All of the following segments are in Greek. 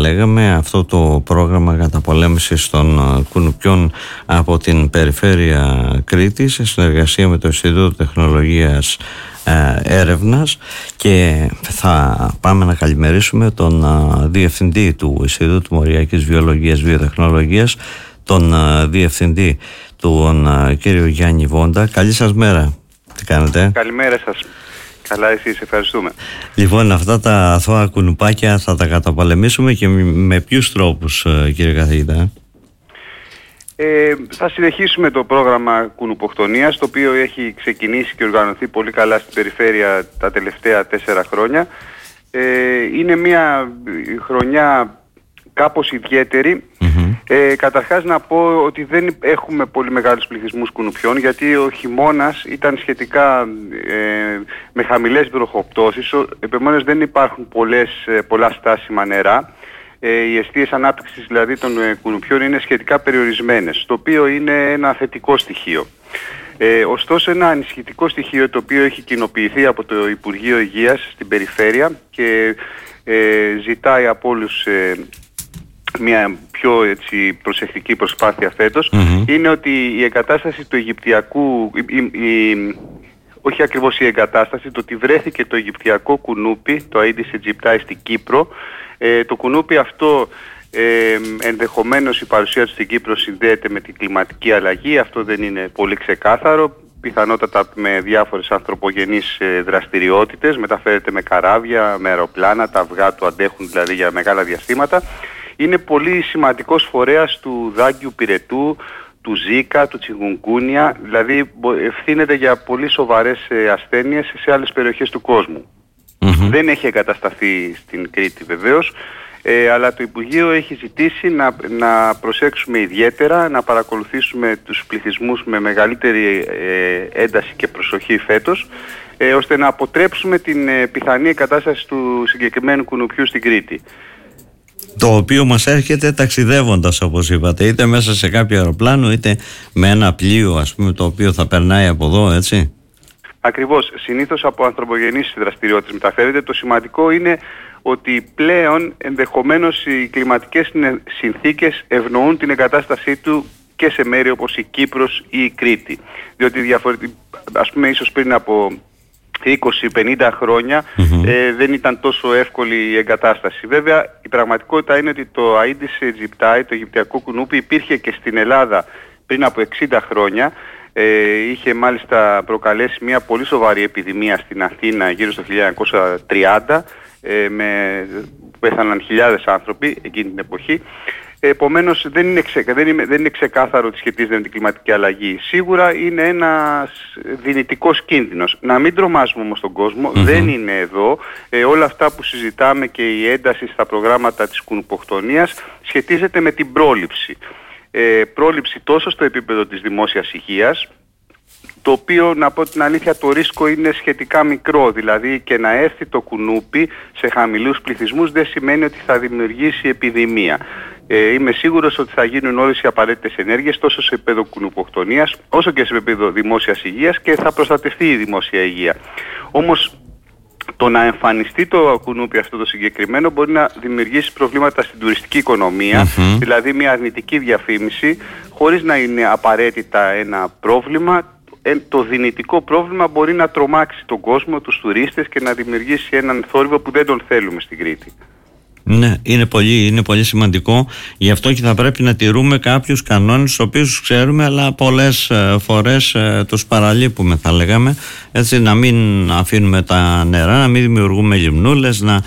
λέγαμε, αυτό το πρόγραμμα καταπολέμησης των κουνουπιών από την Περιφέρεια Κρήτης σε συνεργασία με το Ινστιτούτο Τεχνολογίας Έρευνας, και θα πάμε να καλημερίσουμε τον Διευθυντή του Ινστιτούτου Μοριακής Βιολογίας Βιοτεχνολογίας, τον Διευθυντή, τον κύριο Γιάννη Βόντα. Καλή σας μέρα. Τι κάνετε? Καλημέρα σας. Καλά, εσείς, ευχαριστούμε. Λοιπόν, αυτά τα αθώα κουνουπάκια θα τα καταπολεμήσουμε, και με ποιους τρόπους, κύριε καθηγητά? Θα συνεχίσουμε το πρόγραμμα κουνουποκτονίας, το οποίο έχει ξεκινήσει και οργανωθεί πολύ καλά στην περιφέρεια τα τελευταία 4 χρόνια. Είναι μια χρονιά κάπως ιδιαίτερη. Καταρχάς να πω ότι δεν έχουμε πολύ μεγάλους πληθυσμούς κουνουπιών, γιατί ο χειμώνας ήταν σχετικά με χαμηλές βροχοπτώσεις, επομένως δεν υπάρχουν πολλά στάσιμα νερά. Οι εστίες ανάπτυξης δηλαδή των κουνουπιών είναι σχετικά περιορισμένες, το οποίο είναι ένα θετικό στοιχείο. Ωστόσο, ένα ανησυχητικό στοιχείο, το οποίο έχει κοινοποιηθεί από το Υπουργείο Υγείας στην περιφέρεια και ζητάει από όλους μια πιο προσεκτική προσπάθεια φέτος, είναι ότι η εγκατάσταση του Αιγυπτιακού, όχι ακριβώς η εγκατάσταση, το ότι βρέθηκε το Αιγυπτιακό κουνούπι, το Aedes aegypti στην Κύπρο. Το κουνούπι αυτό, ενδεχομένως η παρουσία του στην Κύπρο συνδέεται με την κλιματική αλλαγή. Αυτό δεν είναι πολύ ξεκάθαρο. Πιθανότατα με διάφορες ανθρωπογενείς δραστηριότητες, μεταφέρεται με καράβια, με αεροπλάνα, τα αυγά του αντέχουν δηλαδή για μεγάλα διαστήματα. Είναι πολύ σημαντικός φορέας του δάγκιου πυρετού, του Ζίκα, του Τσιγουνγκούνια, δηλαδή ευθύνεται για πολύ σοβαρές ασθένειες σε άλλες περιοχές του κόσμου. Δεν έχει εγκατασταθεί στην Κρήτη βεβαίως, αλλά το Υπουργείο έχει ζητήσει να προσέξουμε ιδιαίτερα, να παρακολουθήσουμε τους πληθυσμούς με μεγαλύτερη ένταση και προσοχή φέτος, ώστε να αποτρέψουμε την πιθανή εγκατάσταση του συγκεκριμένου κουνουπιού στην Κρήτη. Το οποίο μας έρχεται ταξιδεύοντας, όπως είπατε, είτε μέσα σε κάποιο αεροπλάνο, είτε με ένα πλοίο, ας πούμε, το οποίο θα περνάει από εδώ, έτσι. Ακριβώς. Συνήθως από ανθρωπογενείς δραστηριότητες μεταφέρεται. Το σημαντικό είναι ότι πλέον ενδεχομένως οι κλιματικές συνθήκες ευνοούν την εγκατάστασή του και σε μέρη όπως η Κύπρος ή η Κρήτη. Διότι ας πούμε, ίσως πριν από 20-50 χρόνια δεν ήταν τόσο εύκολη η εγκατάσταση. Βέβαια, η πραγματικότητα είναι ότι το Aedes aegypti, το Αιγυπτιακό κουνούπι, υπήρχε και στην Ελλάδα πριν από 60 χρόνια. Είχε μάλιστα προκαλέσει μια πολύ σοβαρή επιδημία στην Αθήνα γύρω στο 1930, πέθαναν χιλιάδες άνθρωποι εκείνη την εποχή. Επομένως δεν είναι ξεκάθαρο ότι σχετίζεται με την κλιματική αλλαγή. Σίγουρα είναι ένας δυνητικός κίνδυνος. Να μην τρομάζουμε όμως τον κόσμο, δεν είναι εδώ. Όλα αυτά που συζητάμε και η ένταση στα προγράμματα της κουνουποκτονίας σχετίζεται με την πρόληψη. Πρόληψη τόσο στο επίπεδο της δημόσιας υγείας, το οποίο, να πω την αλήθεια, το ρίσκο είναι σχετικά μικρό. Δηλαδή και να έρθει το κουνούπι σε χαμηλούς πληθυσμούς δεν σημαίνει ότι θα δημιουργήσει επιδημία. Είμαι σίγουρος ότι θα γίνουν όλες οι απαραίτητες ενέργειες τόσο σε επίπεδο κουνουποκτονίας όσο και σε επίπεδο δημόσιας υγείας, και θα προστατευτεί η δημόσια υγεία. Όμως το να εμφανιστεί το κουνούπι αυτό το συγκεκριμένο μπορεί να δημιουργήσει προβλήματα στην τουριστική οικονομία, δηλαδή μια αρνητική διαφήμιση, χωρίς να είναι απαραίτητα ένα πρόβλημα. Το δυνητικό πρόβλημα μπορεί να τρομάξει τον κόσμο, τους τουρίστες, και να δημιουργήσει έναν θόρυβο που δεν τον θέλουμε στην Κρήτη. Ναι, είναι πολύ σημαντικό. Γι' αυτό και θα πρέπει να τηρούμε κάποιους κανόνες, τους οποίους ξέρουμε, αλλά πολλές φορές τους παραλείπουμε, θα λέγαμε. Έτσι, να μην αφήνουμε τα νερά, να μην δημιουργούμε λιμνούλες, να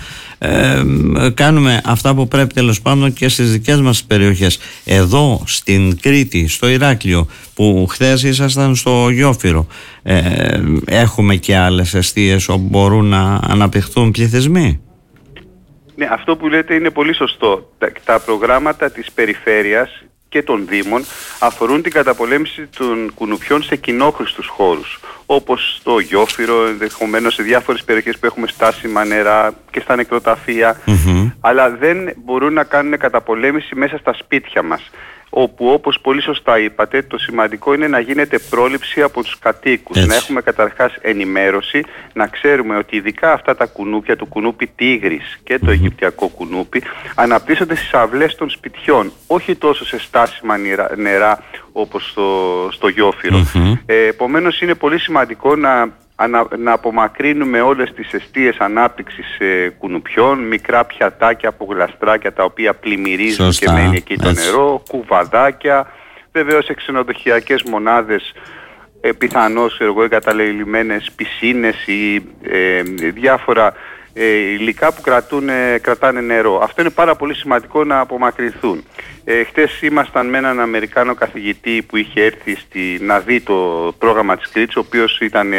κάνουμε αυτά που πρέπει τέλος πάντων και στις δικές μας περιοχές. Εδώ στην Κρήτη, στο Ηράκλειο, που χθες ήσασταν στο Γιόφυρο, έχουμε και άλλες εστίες όπου μπορούν να αναπτυχθούν πληθυσμοί. Ναι, αυτό που λέτε είναι πολύ σωστό. Τα προγράμματα της περιφέρειας και των Δήμων αφορούν την καταπολέμηση των κουνουπιών σε κοινόχρηστους χώρους, όπως στο Γιόφυρο, ενδεχομένως σε διάφορες περιοχές που έχουμε στάσιμα νερά και στα νεκροταφεία, αλλά δεν μπορούν να κάνουν καταπολέμηση μέσα στα σπίτια μας. όπου όπως πολύ σωστά είπατε, το σημαντικό είναι να γίνεται πρόληψη από τους κατοίκους. Έτσι. Να έχουμε καταρχάς ενημέρωση, να ξέρουμε ότι ειδικά αυτά τα κουνούπια, το κουνούπι τίγρης και το αιγυπτιακό κουνούπι, αναπτύσσονται στις αυλές των σπιτιών, όχι τόσο σε στάσιμα νερά όπως στο Γιόφυρο. Επομένως είναι πολύ σημαντικό να απομακρύνουμε όλες τις εστίες ανάπτυξης κουνουπιών, μικρά πιατάκια από γλαστράκια τα οποία πλημμυρίζουν και μένει εκεί το νερό, κουβαδάκια, βεβαίως σε ξενοδοχειακές μονάδες πιθανώς εγκαταλελειμμένες πισίνες ή διάφορα υλικά που κρατάνε νερό. Αυτό είναι πάρα πολύ σημαντικό να απομακρυνθούν. Χτες ήμασταν με έναν Αμερικάνο καθηγητή που είχε έρθει να δει το πρόγραμμα της Κρήτης, ο οποίος ήταν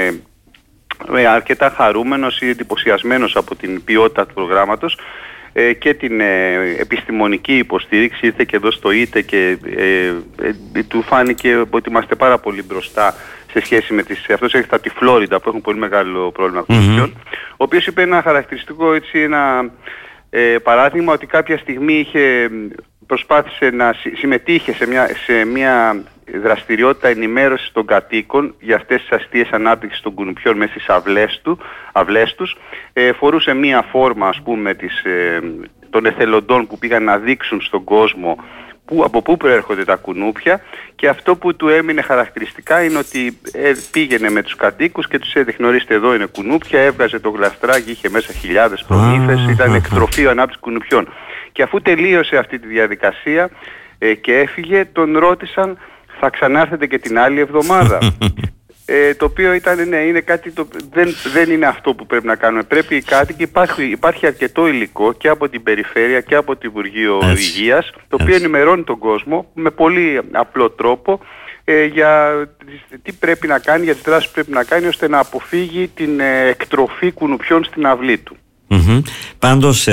αρκετά χαρούμενος ή εντυπωσιασμένος από την ποιότητα του προγράμματος και την επιστημονική υποστήριξη. Ήρθε και εδώ στο ΙΤΕ και του φάνηκε ότι είμαστε πάρα πολύ μπροστά σε σχέση με αυτός έρχεται από τη Φλόριντα που έχουν πολύ μεγάλο πρόβλημα κουνουπιών, ο οποίος είπε ένα χαρακτηριστικό ένα παράδειγμα, ότι κάποια στιγμή προσπάθησε να συμμετείχε σε μια δραστηριότητα ενημέρωσης των κατοίκων για αυτές τις αστείες ανάπτυξης των κουνουπιών μέσα στις αυλές τους. Φορούσε μία φόρμα, ας πούμε, των εθελοντών που πήγαν να δείξουν στον κόσμο από πού προέρχονται τα κουνούπια, και αυτό που του έμεινε χαρακτηριστικά είναι ότι πήγαινε με τους κατοίκους και τους έδειχνε, ορίστε εδώ είναι κουνούπια, έβγαζε το γλαστράκι, είχε μέσα χιλιάδες προμήθες, ήταν εκτροφείο ανάπτυξης κουνουπιών. Και αφού τελείωσε αυτή τη διαδικασία και έφυγε, τον ρώτησαν, θα ξανάρθετε και την άλλη εβδομάδα? Το οποίο είναι κάτι δεν είναι αυτό που πρέπει να κάνουμε. Πρέπει οι κάτοικοι, υπάρχει αρκετό υλικό και από την Περιφέρεια και από το Υπουργείο Υγείας, το οποίο ενημερώνει τον κόσμο με πολύ απλό τρόπο για τι πρέπει να κάνει, για τις δράσεις που πρέπει να κάνει ώστε να αποφύγει την εκτροφή κουνουπιών στην αυλή του. Πάντως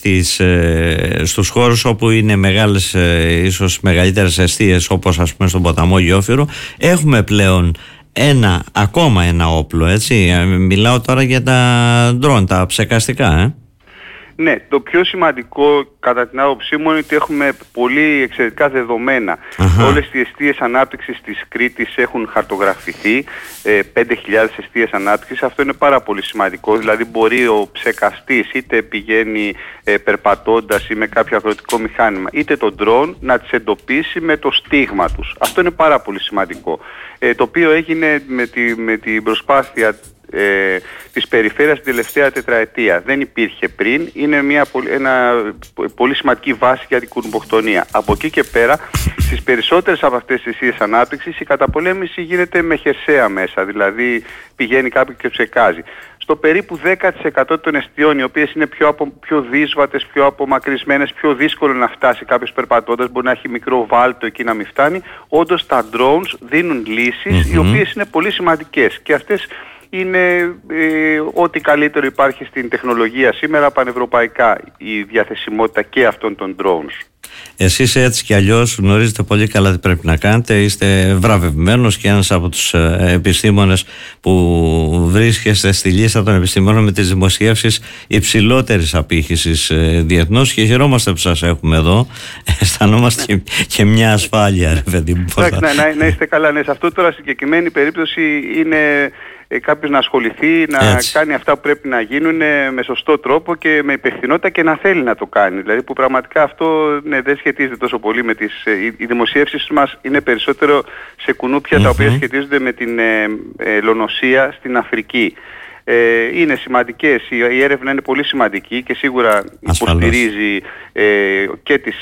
στους χώρους όπου είναι μεγάλες, ίσως μεγαλύτερες εστίες, όπως ας πούμε στον ποταμό Γιόφυρο, έχουμε πλέον ακόμα ένα όπλο, έτσι. Μιλάω τώρα για τα ντρόν, τα ψεκαστικά. Ναι, το πιο σημαντικό κατά την άποψή μου είναι ότι έχουμε πολύ εξαιρετικά δεδομένα. Όλες οι εστίες ανάπτυξης της Κρήτης έχουν χαρτογραφηθεί, 5.000 εστίες ανάπτυξης. Αυτό είναι πάρα πολύ σημαντικό. Δηλαδή μπορεί ο ψεκαστής είτε πηγαίνει περπατώντας ή με κάποιο αγροτικό μηχάνημα, είτε το ντρόν, να τις εντοπίσει με το στίγμα τους. Αυτό είναι πάρα πολύ σημαντικό. Το οποίο έγινε με την προσπάθεια της περιφέρειας την τελευταία τετραετία. Δεν υπήρχε πριν. Είναι μια πολύ σημαντική βάση για την κουνουποχτονία. Από εκεί και πέρα, στις περισσότερες από αυτές τις εστίες ανάπτυξης, η καταπολέμηση γίνεται με χερσαία μέσα. Δηλαδή πηγαίνει κάποιος και ψεκάζει. Στο περίπου 10% των εστιών, οι οποίες είναι πιο δύσβατες, πιο απομακρυσμένες, πιο δύσκολο να φτάσει κάποιος περπατώντας, μπορεί να έχει μικρό βάλτο εκεί να μην φτάνει, όντως τα drones δίνουν λύσεις οι οποίες είναι πολύ σημαντικές. Και αυτές είναι ό,τι καλύτερο υπάρχει στην τεχνολογία σήμερα πανευρωπαϊκά, η διαθεσιμότητα και αυτών των drones. Εσείς έτσι κι αλλιώς γνωρίζετε πολύ καλά τι πρέπει να κάνετε. Είστε βραβευμένος και ένας από τους επιστήμονες που βρίσκεστε στη λίστα των επιστήμονων με τις δημοσιεύσεις υψηλότερης απήχησης διεθνώς, και χαιρόμαστε που σας έχουμε εδώ. Αισθανόμαστε και μια ασφάλεια, ρε παιδί μου. Να είστε καλά. Ναι, σε αυτό τώρα συγκεκριμένη περίπτωση είναι κάποιος να ασχοληθεί, να κάνει αυτά που πρέπει να γίνουν με σωστό τρόπο και με υπευθυνότητα, και να θέλει να το κάνει. Δηλαδή που πραγματικά αυτό δεν σχετίζεται τόσο πολύ με οι δημοσιεύσεις μας είναι περισσότερο σε κουνούπια τα οποία σχετίζονται με την λονοσία στην Αφρική. Είναι σημαντικές, η έρευνα είναι πολύ σημαντική και σίγουρα υποστηρίζει και τις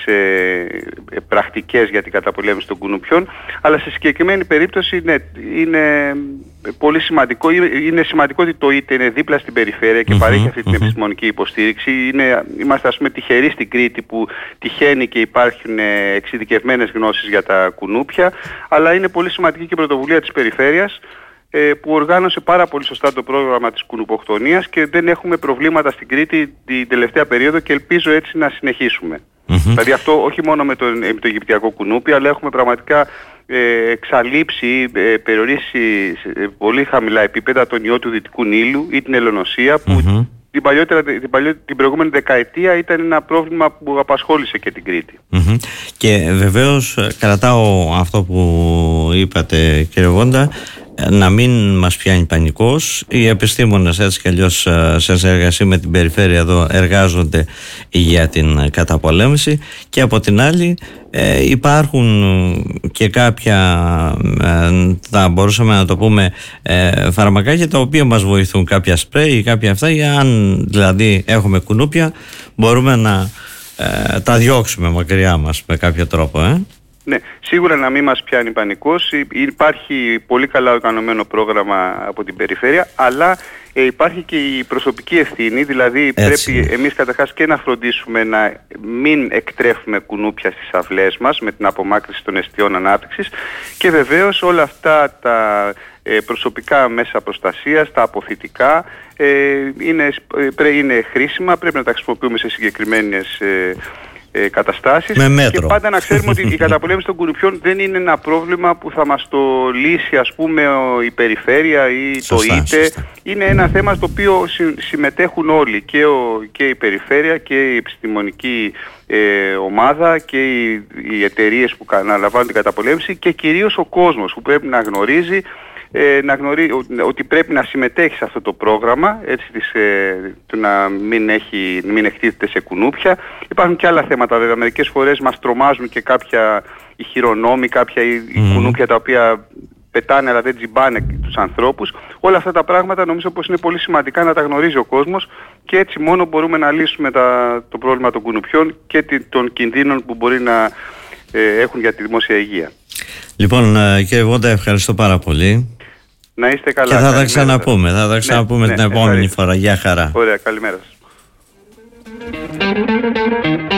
πρακτικές για την καταπολέμηση των κουνουπιών, αλλά σε συγκεκριμένη περίπτωση είναι πολύ σημαντικό. Είναι σημαντικό ότι το ΙΤΕ είναι δίπλα στην περιφέρεια και παρέχει αυτή την επιστημονική υποστήριξη. Είμαστε, ας πούμε, τυχεροί στην Κρήτη που τυχαίνει και υπάρχουν εξειδικευμένες γνώσεις για τα κουνούπια, αλλά είναι πολύ σημαντική και η πρωτοβουλία της περιφέρειας που οργάνωσε πάρα πολύ σωστά το πρόγραμμα της κουνουποχτονίας και δεν έχουμε προβλήματα στην Κρήτη την τελευταία περίοδο, και ελπίζω έτσι να συνεχίσουμε. Δηλαδή αυτό όχι μόνο με το αιγυπτιακό κουνούπι, αλλά έχουμε πραγματικά εξαλείψει, περιορίσει σε πολύ χαμηλά επίπεδα τον ιό του Δυτικού Νείλου ή την ελονοσία, που την προηγούμενη δεκαετία ήταν ένα πρόβλημα που απασχόλησε και την Κρήτη. Και βεβαίως κρατάω αυτό που είπατε, κύριε Βόντα, να μην μας πιάνει πανικός. Οι επιστήμονες έτσι κι αλλιώς σε συνεργασία με την περιφέρεια εδώ εργάζονται για την καταπολέμηση, και από την άλλη υπάρχουν και κάποια, θα μπορούσαμε να το πούμε, φαρμακάκια τα οποία μας βοηθούν, κάποια σπρέι ή κάποια αυτά, για αν δηλαδή έχουμε κουνούπια μπορούμε να τα διώξουμε μακριά μας με κάποιο τρόπο. Ναι, σίγουρα να μην μας πιάνει πανικός. Υπάρχει πολύ καλά οργανωμένο πρόγραμμα από την περιφέρεια, αλλά υπάρχει και η προσωπική ευθύνη, δηλαδή πρέπει εμείς καταρχάς και να φροντίσουμε να μην εκτρέφουμε κουνούπια στις αυλές μας με την απομάκρυνση των εστιών ανάπτυξης, και βεβαίως όλα αυτά τα προσωπικά μέσα προστασίας, τα αποθητικά είναι χρήσιμα, πρέπει να τα χρησιμοποιούμε σε συγκεκριμένες καταστάσεις, και πάντα να ξέρουμε ότι η καταπολέμηση των κουνουπιών δεν είναι ένα πρόβλημα που θα μας το λύσει, ας πούμε, η περιφέρεια ή σωστά, το ΙΤΕ. Είναι ένα θέμα στο οποίο συμμετέχουν όλοι, και η περιφέρεια και η επιστημονική ομάδα και οι εταιρείες που αναλαμβάνουν την καταπολέμηση, και κυρίως ο κόσμος που πρέπει να γνωρίζει ότι πρέπει να συμμετέχει σε αυτό το πρόγραμμα, έτσι, του να μην εκτίθεται σε κουνούπια. Υπάρχουν και άλλα θέματα βέβαια. Μερικές φορές μας τρομάζουν και κάποια οι χειρονόμοι, κάποια κουνούπια τα οποία πετάνε αλλά δεν τζιμπάνε τους ανθρώπους. Όλα αυτά τα πράγματα νομίζω πως είναι πολύ σημαντικά να τα γνωρίζει ο κόσμος, και έτσι μόνο μπορούμε να λύσουμε το πρόβλημα των κουνουπιών και των κινδύνων που μπορεί να έχουν για τη δημόσια υγεία. Λοιπόν, κύριε Βόντα, ευχαριστώ πάρα πολύ. Να είστε καλά. Και θα τα ξαναπούμε, την επόμενη φορά. Γεια χαρά. Ωραία, καλημέρα σας.